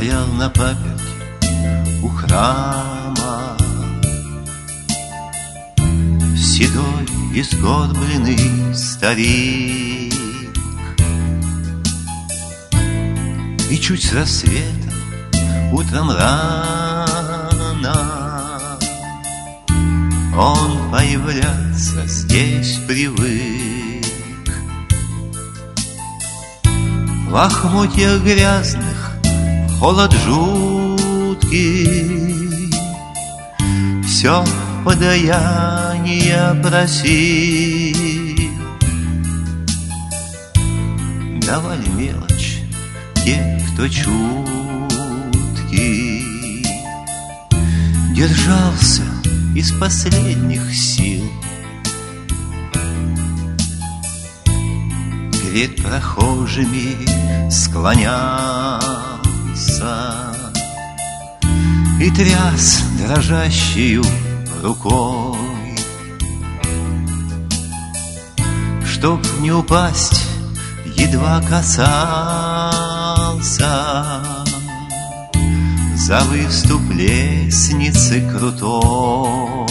стоял на паперти у храма, седой и сгорбленный старик. И чуть с рассветом утром рано он появляться здесь привык. В лохмотьях грязных, холод жуткий, все подаяние просил. Давали мелочь те, кто чуткий, держался из последних сил. Перед прохожими склонялся и тряс дрожащею рукой, чтоб не упасть, едва касался за выступ лестницы крутой.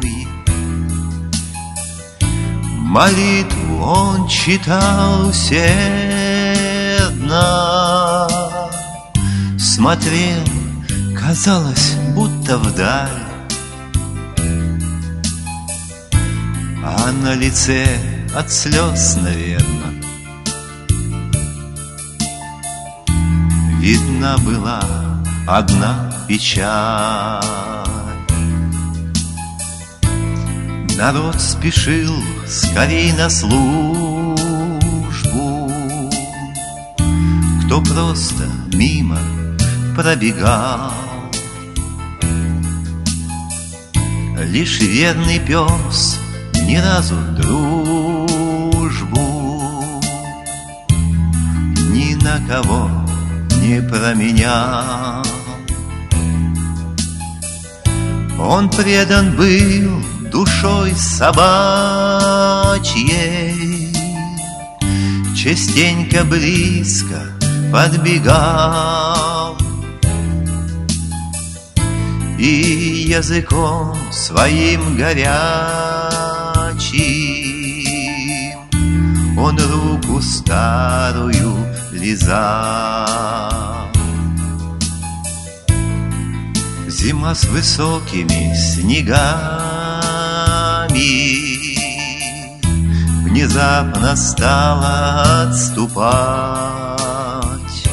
Молитву он читал усердно, смотрел, казалось, будто вдаль, а на лице от слез, наверно, видна была одна печаль. Народ спешил скорей на службу, кто просто мимо пробегал. Лишь верный пес ни разу дружбу ни на кого не променял. Он предан был душой собачьей, частенько близко подбегал и языком своим горячим он руку старую лизал. Зима с высокими снегами внезапно стала отступать.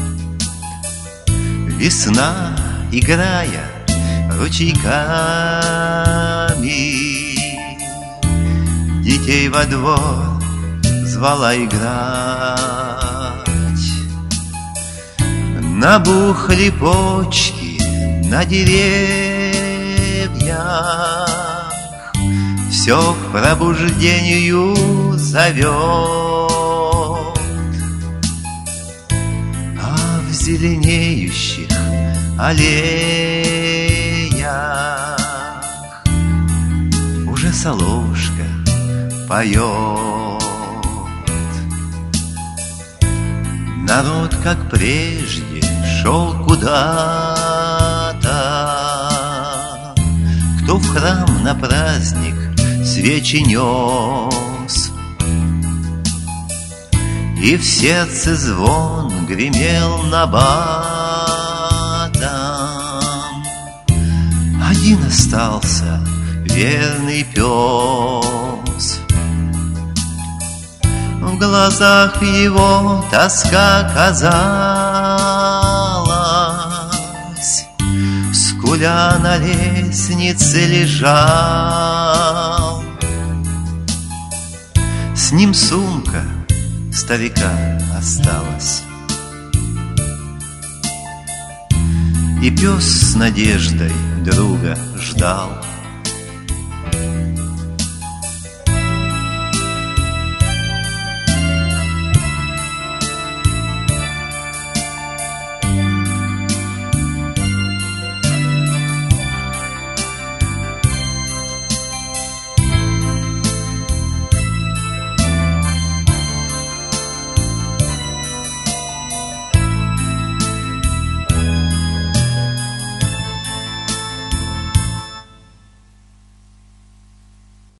Весна, играя ручейками, детей во двор звала играть. Набухли почки на деревьях, все к пробуждению зовет, а в зеленеющих аллеях уже соловушка поет. Народ, как прежде, шел куда-то, кто в храм на праздник свечи нес, и в сердце звон гремел набатом. Один остался верный пес, в глазах его тоска казалась, скуля на лестнице лежал. С ним сумка старика осталась, и пес с надеждой друга ждал.